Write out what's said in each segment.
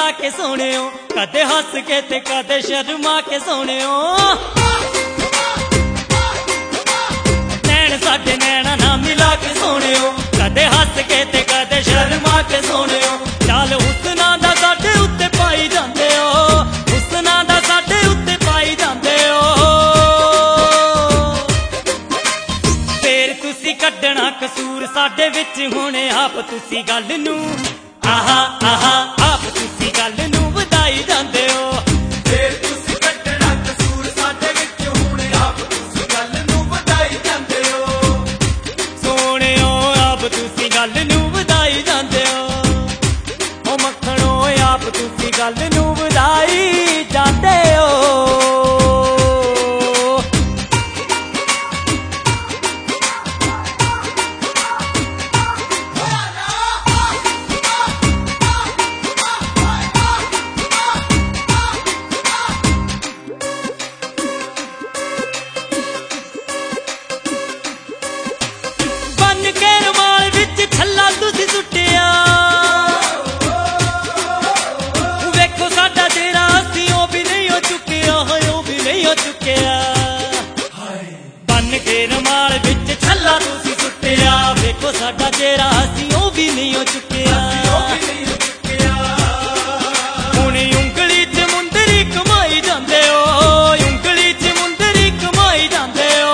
के सोहणियो, कदे हस के ते कदे शर्मा के सोहणियो। नैन साडे नैना ना मिला के सोहणियो, कदे हस के ते कदे शर्मा के सोहणियो। चाल हुस्ना दा साडे उत्ते पाई जांदे हो, हुस्ना दा साडे उत्ते पाई जांदे हो। फेर तुसी कड्ढना कसूर साडे विच होणे, आप तुसी गल नूं आहा आहा आप तुसी गल नूं वधाई जांदे हो। फेर तुसी कड्ढना कसूर साडे विच होणे, आप तुसी गल नूं वधाई जांदे हो। सोहणियो आप तुसी गल नूं वधाई जांदे हो, ओ मक्खणो आप तुसी गल नूं वधाई जांदे हो। बन के रमाल विच छल्ला तुसी सुट्टिया, वेखो साडा चेहरा असीं ओ भी नहीं हो चुकिया। हुण उंगली च मुंदरी कमाई जांदे हो, उंगली च मुंदरी कमाई जांदे हो।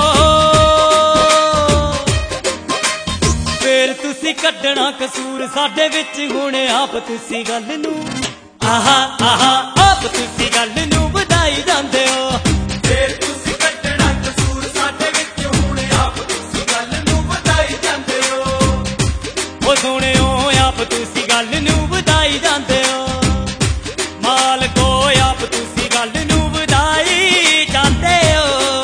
फेर तुसी कड्ढना कसूर साडे विच होणे, आप तुसी गल नूं आहा आहा आप तुसी गल नूं वधाई जांदे हो। फेर तुसी कड्ढना कसूर साडे विच होणे, आप तुसी गल नूं वधाई जांदे हो। ओ सोहणियो आप तुसी गल नूं वधाई जांदे हो, मालको आप तुसी गल नूं वधाई जांदे हो।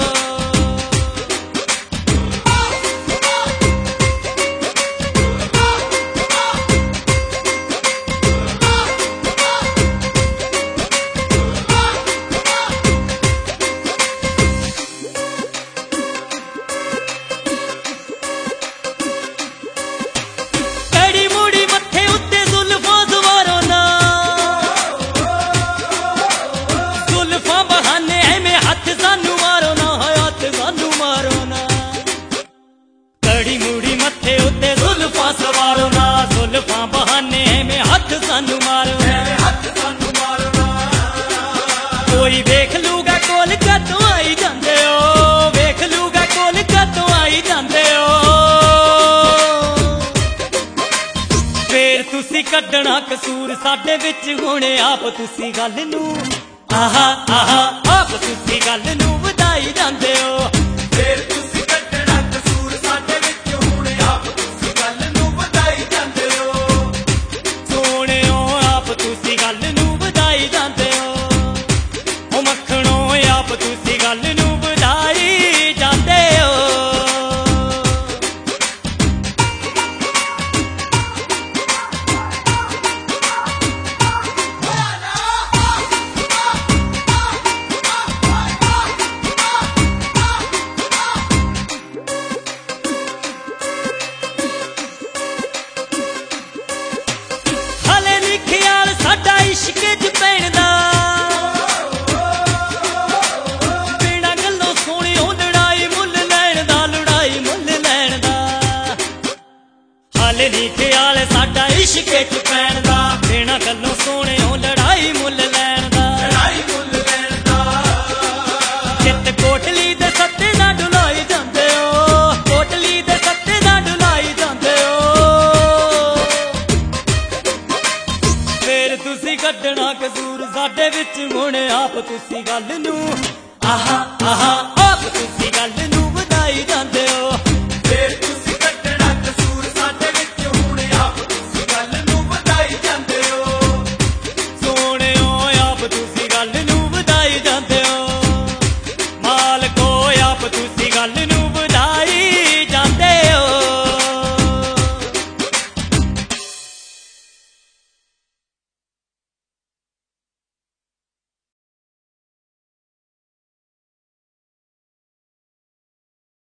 सवारो ना जुल्फां बहाने में हाथ सानू मारो, कोई वेख लूगा कोल कदों आई जांदे हो, वेख लूगा कोल कदों आई जांदे हो। फेर तुसी कड्ढना कसूर साडे विच होणे, आप तुसी गल नूं आहा आहा आप तुसी गल नूं वधाई जांदे हो। फेर तुसी कड्ढना कसूर साडे विच होणे, आप तुसी गल नूं वधाई जांदे हो। सोहणियो आप तुसी गल नूं वधाई जांदे हो, ओ मक्खणो आप तुसी गल नूं वधाई जांदे हो। साडा इश्क च पैण दा बिना गल्लों सोहणियो लड़ाई मुल लैण दा, लड़ाई मुल लैण दा। हाले नी ख्याल साडा इश्क च पैण दा, बिना गल्लों सोहणियो लड़ाई मुल लैण दा, लड़ाई मुल लैण दा। चित कोटली दे सत्ते दा डुलाई जांदे हो, कोटली दे सत्ते दा डुलाई जांदे हो। फेर तुसी कड्ढना कसूर साडे विच होणे, आप तुसी गल नूं आहा आहा आप तुसी गल नूं वधाई जांदे हो। फेर तुसी कड्ढना कसूर साडे विच होणे, आप तुसी गल नूं वधाई जांदे हो। सोहणियो आप तुसी गल नूं वधाई जांदे हो, मालको आप तुसी गल